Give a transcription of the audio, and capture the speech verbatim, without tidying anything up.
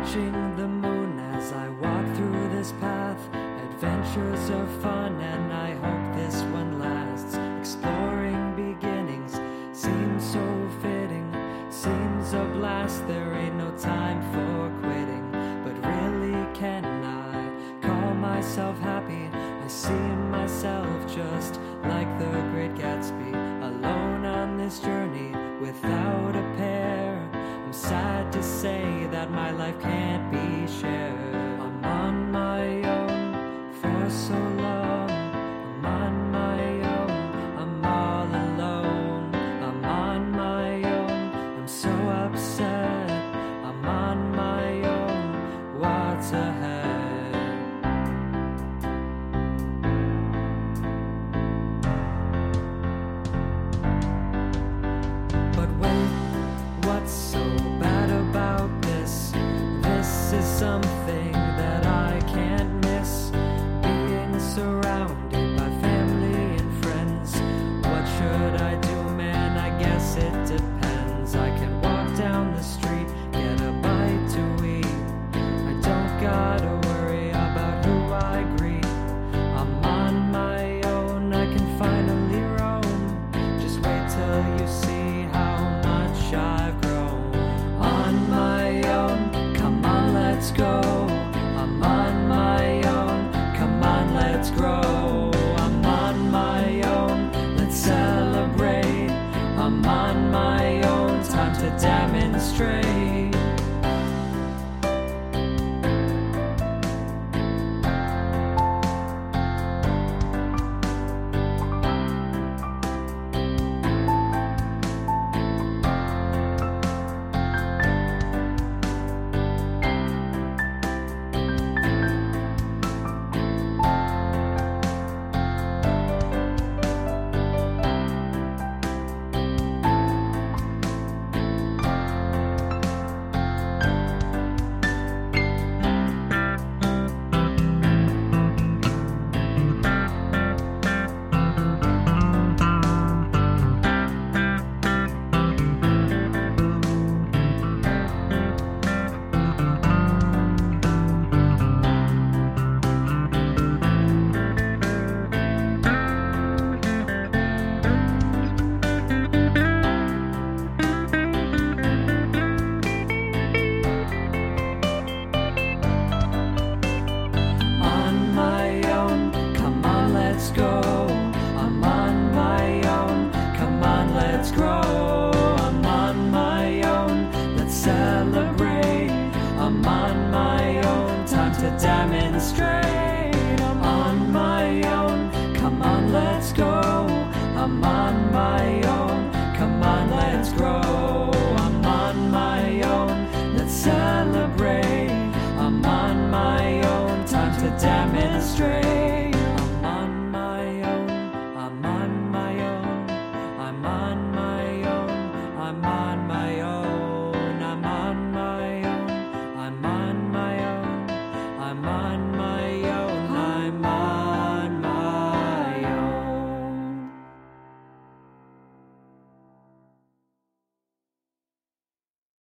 watching the moon as I walk through this path. Adventures are fun and I hope this one lasts. Exploring beginnings seems so fitting, seems a blast, there ain't no time for quitting. But really can I call myself happy? I see myself just like the Great Gatsby, alone on this journey without a pair. I'm sad to say that my life can't be shared. I'm on my own for so long. I'm on my own, I'm all alone. I'm on my own, I'm so upset. I'm on my own, what's ahead? But wait, what's so bad about this? This is something that I can't miss. Being surrounded by family and friends. What should I do, man? I guess it depends. I can walk down the street, get a bite to eat. I don't gotta worry about who I greet. I'm on my own, I can finally roam. Just wait till you see how much I've grown. On my own, come on, let's go. I'm on my own, come on, let's grow. I'm on my own, let's celebrate. I'm on my own, time to demonstrate.